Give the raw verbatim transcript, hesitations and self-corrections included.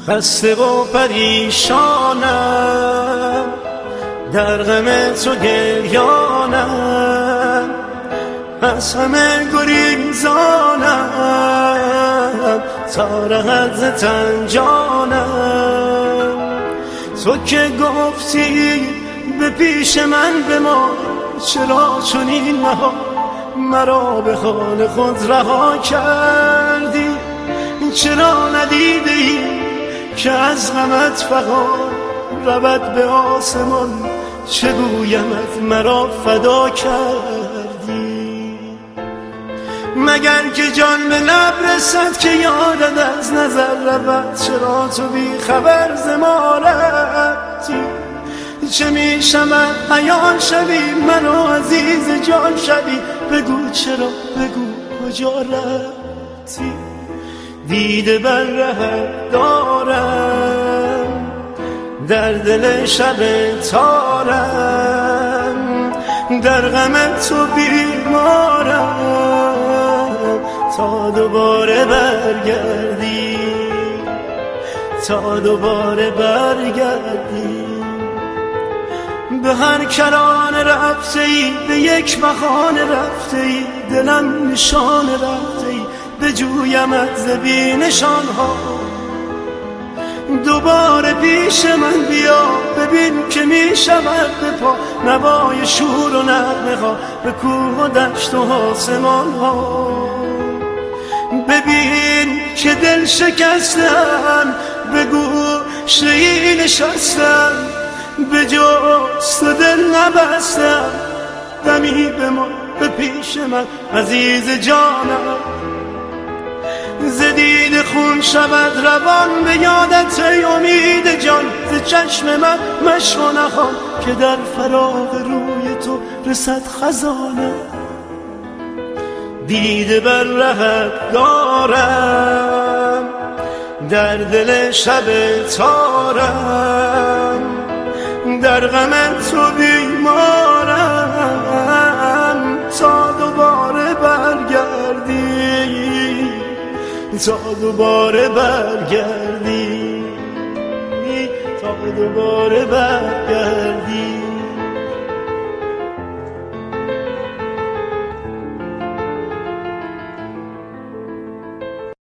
خسته و پریشانم، در غم تو گریانم، از همه گریزانم تا رهد ز تن جانم. تو که گفتی به پیش من بمان، چرا چنین مها مرا به حال خود رها کردی؟ چرا ندیده ای که از غمت فغان رود به آسمان؟ چه گویمت مرا فدا کردی؟ مگر که جان به لب رسد که یادت از نظر رود؟ چرا تو بی خبر ز ما رفتی؟ چه می شود عیان شوی منو عزیز جان شوی؟ بگو چرا، بگو کجا رفتی؟ دیده بر ره دارم، در دل شب تارم، در غم تو بیمارم تا دوباره برگردی، تا دوباره برگردی. به هر کرانه رفته ای، به یک بهانه رفته ای، دلم نشان رفته ای، به جویمت ز بی نشان ها. دوباره پیش من بیا، ببین که می شود به پا نوای شور و نغمه ها به کوه و دشت و آسمان ها. ببین که دل شکستم، به گوشه نشستم، به جست دل نبستم. دمی به ما به پیش من عزیز جانم، ز دید خون شود روان به یادت ای امید جان. ز چشم من مشو نخوان که در فراق روی تو رسد خزانه. دیده بر رهت دارم، در دل شب تارم، در غم تو بیمارم تا دوباره برگردی، تا دوباره برگردی، تا دوباره برگردی.